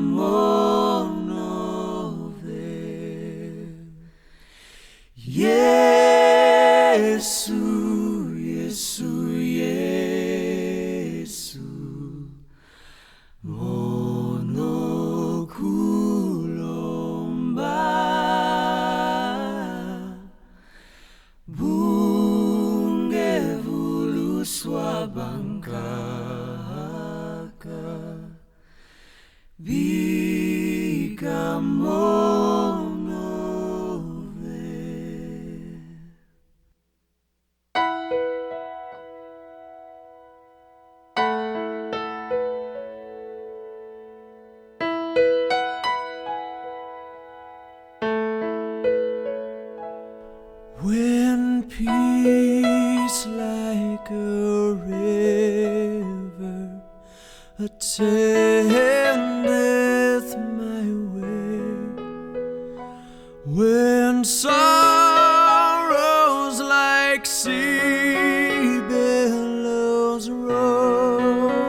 Yesu, Yesu, Yesu, monokulomba bungevuluswa bangkaka bikamonove. When peace like a river attendeth my way, when sorrows like sea billows roll,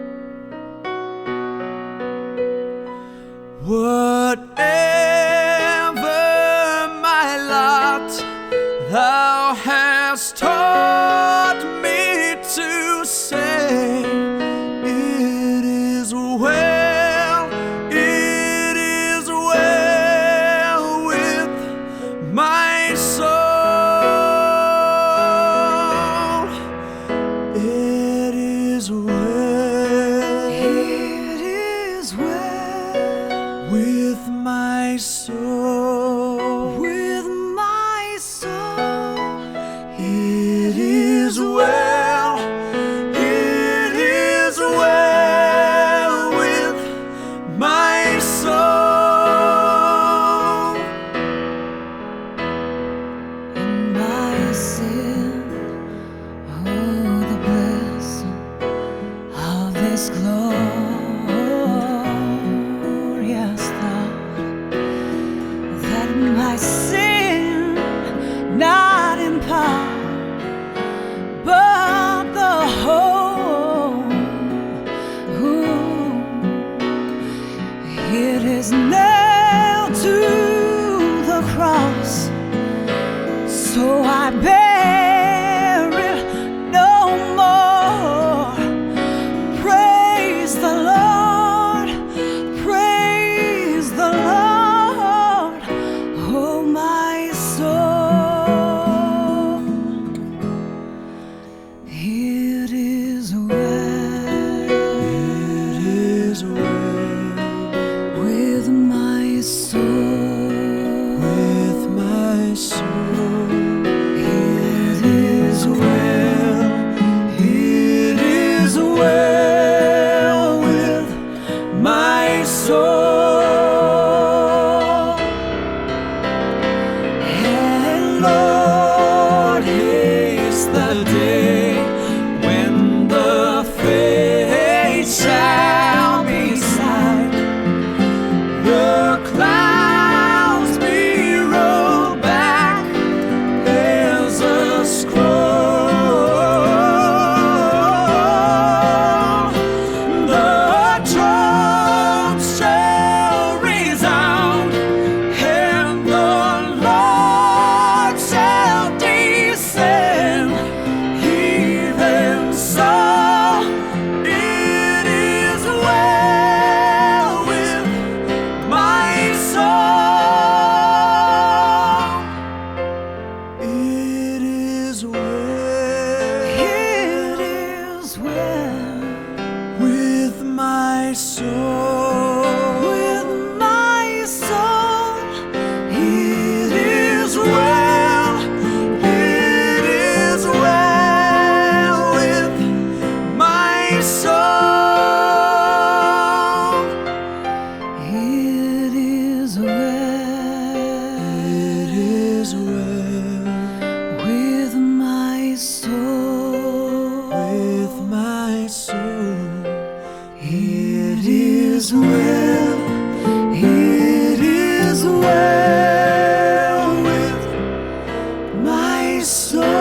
whatever my lot, Thou hast taught me to say, it is well with my soul. It is well with my soul. It is well with my soul. And my sin, oh, the blessing of this glorious thought, that my sin not in part, but the whole, it is nailed to the cross, so I bear it no more. Praise the Lord, praise the Lord, oh my soul. It is well with my soul. With my soul. It is well with my soul. and Lord, haste the day when the faith shall be sight, the clouds be rolled back as a scroll, the trumps shall resound, and the Lord shall descend. Even so, it is well with my soul. It is well with my soul. with my soul. It is well with my soul. It is well with my soul. with my soul. It is well with my soul.